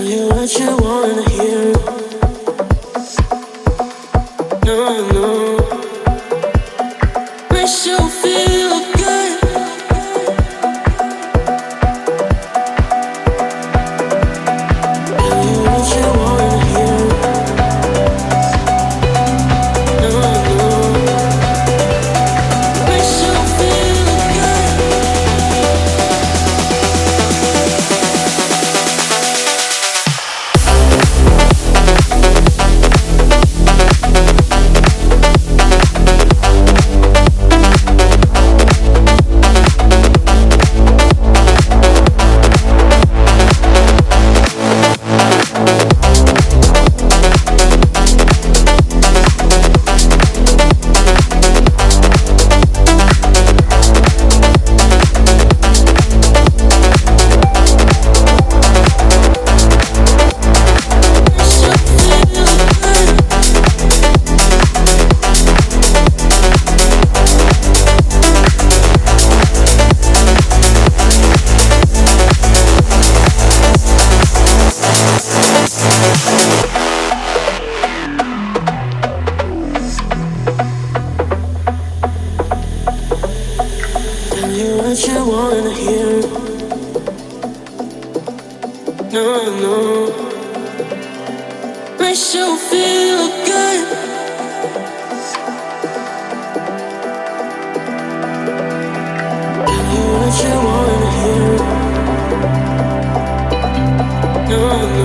you what you wanna hear. No, no. Makes you feel good. Tell you what you wanna hear. No, no. Makes you feel good. Tell you what you wanna hear. No, no. Makes you feel good. Tell you what you wanna hear. No, no.